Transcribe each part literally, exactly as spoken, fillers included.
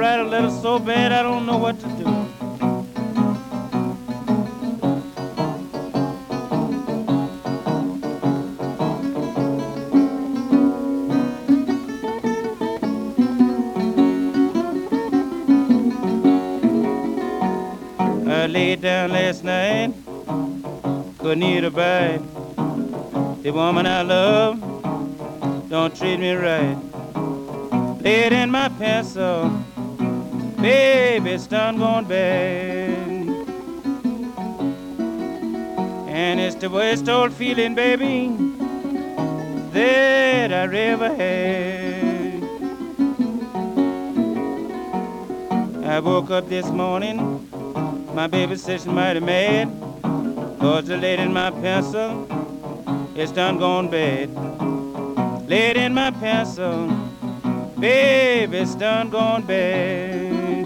write a letter so bad I don't know what to do. I laid down last night, couldn't eat a bite. The woman I love don't treat me right. Laid in my pencil, baby, it's done gone bad. And it's the worst old feeling, baby, that I ever had. I woke up this morning, my baby said she's mighty mad, 'cause the lady in my pencil, it's done gone bad. Laid in my pencil, baby, it's done gone bad.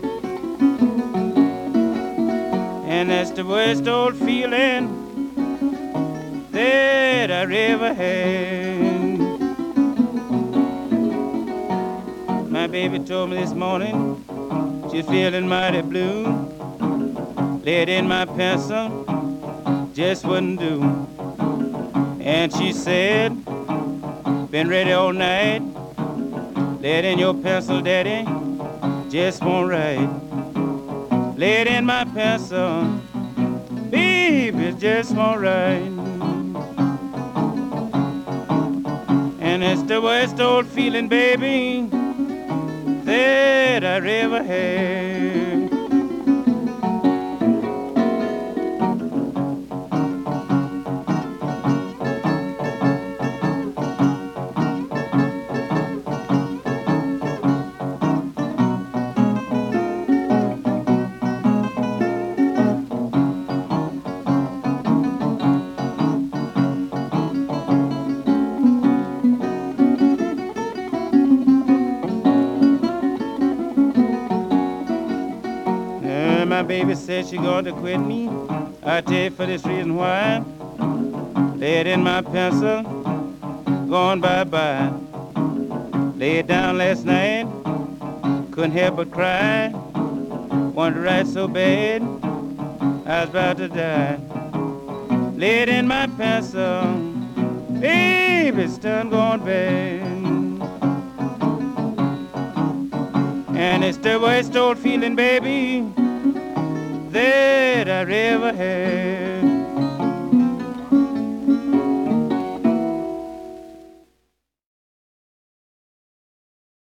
And that's the worst old feeling that I ever had. My baby told me this morning she's feeling mighty blue. Laid in my pencil, just wouldn't do. And she said, been ready all night. Laid in your pencil, daddy, just won't write. Laid in my pencil, baby, just won't write. And it's the worst old feeling, baby, that I ever had. My baby said she going to quit me. I tell you for this reason why. Laid in my pencil, gone bye-bye. Laid down last night, couldn't help but cry. Wanted to write so bad, I was about to die. Laid in my pencil, baby, it's done gone bad. And it's the worst old feeling, baby, that I ever had.